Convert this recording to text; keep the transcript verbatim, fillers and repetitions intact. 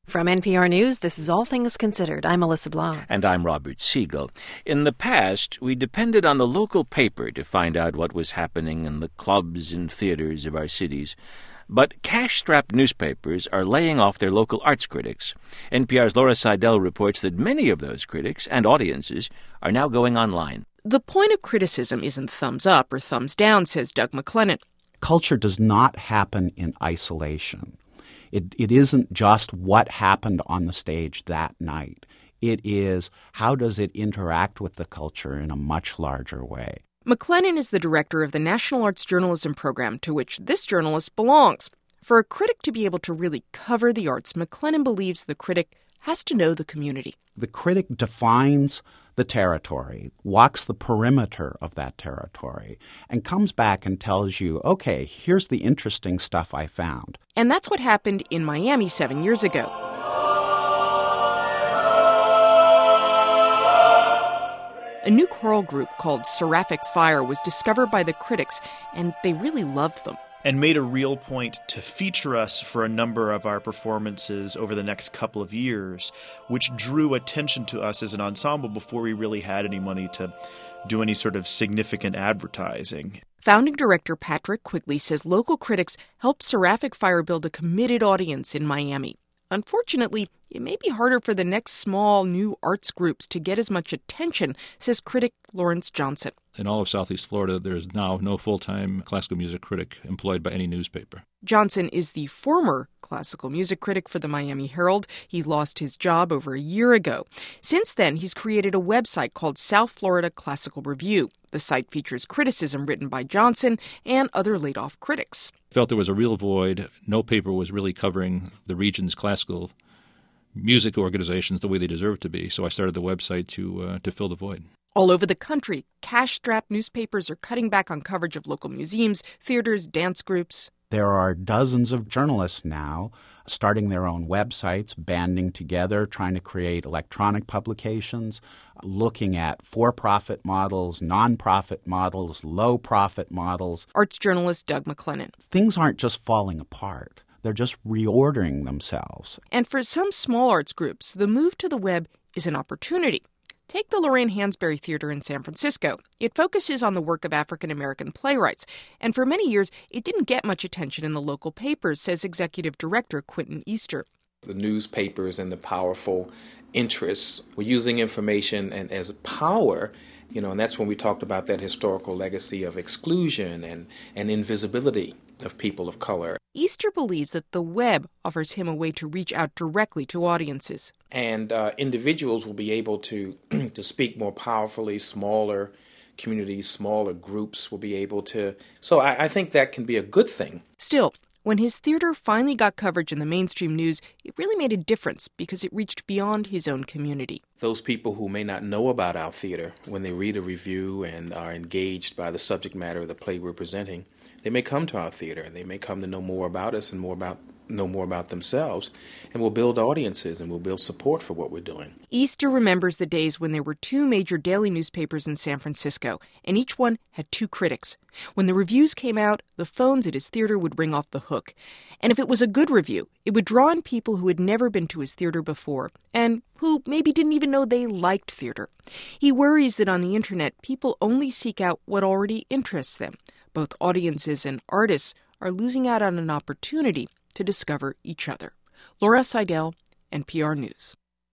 From N P R News, this is All Things Considered. I'm Melissa Blau. And I'm Robert Siegel. In the past, we depended on the local paper to find out what was happening in the clubs and theaters of our cities. But cash-strapped newspapers are laying off their local arts critics. N P R's Laura Seidel reports that many of those critics and audiences are now going online. The point of criticism isn't thumbs up or thumbs down, says Doug McLennan. Culture does not happen in isolation. It, it isn't just what happened on the stage that night. It is how does it interact with the culture in a much larger way. McLennan is the director of the National Arts Journalism Program, to which this journalist belongs. For a critic to be able to really cover the arts, McLennan believes the critic has to know the community. The critic defines the territory, walks the perimeter of that territory, and comes back and tells you, okay, here's the interesting stuff I found. And that's what happened in Miami seven years ago. A new choral group called Seraphic Fire was discovered by the critics, and they really loved them. And made a real point to feature us for a number of our performances over the next couple of years, which drew attention to us as an ensemble before we really had any money to do any sort of significant advertising. Founding director Patrick Quigley says local critics helped Seraphic Fire build a committed audience in Miami. Unfortunately, it may be harder for the next small new arts groups to get as much attention, says critic Lawrence Johnson. In all of Southeast Florida, there's now no full-time classical music critic employed by any newspaper. Johnson is the former classical music critic for the Miami Herald. He lost his job over a year ago. Since then, he's created a website called South Florida Classical Review. The site features criticism written by Johnson and other laid-off critics. Felt there was a real void. No paper was really covering the region's classical music organizations the way they deserve to be. So I started the website to uh, to fill the void. All over the country, cash-strapped newspapers are cutting back on coverage of local museums, theaters, dance groups. There are dozens of journalists now starting their own websites, banding together, trying to create electronic publications, looking at for-profit models, non-profit models, low-profit models. Arts journalist Doug McLennan. Things aren't just falling apart. They're just reordering themselves. And for some small arts groups, the move to the web is an opportunity. Take the Lorraine Hansberry Theater in San Francisco. It focuses on the work of African-American playwrights, and for many years, it didn't get much attention in the local papers, says executive director Quentin Easter. The newspapers and the powerful interests were using information and as power, you know, and that's when we talked about that historical legacy of exclusion and, and invisibility of people of color. Easter believes that the web offers him a way to reach out directly to audiences. And uh, individuals will be able to to speak more powerfully. Smaller communities, smaller groups will be able to. So I, I think that can be a good thing. Still, when his theater finally got coverage in the mainstream news, it really made a difference because it reached beyond his own community. Those people who may not know about our theater, when they read a review and are engaged by the subject matter of the play we're presenting, they may come to our theater and they may come to know more about us and more about know more about themselves, and we'll build audiences and we'll build support for what we're doing. Easter remembers the days when there were two major daily newspapers in San Francisco, and each one had two critics. When the reviews came out, the phones at his theater would ring off the hook. And if it was a good review, it would draw in people who had never been to his theater before, and who maybe didn't even know they liked theater. He worries that on the internet, people only seek out what already interests them. Both audiences and artists are losing out on an opportunity to discover each other. Laura Seidel, N P R News.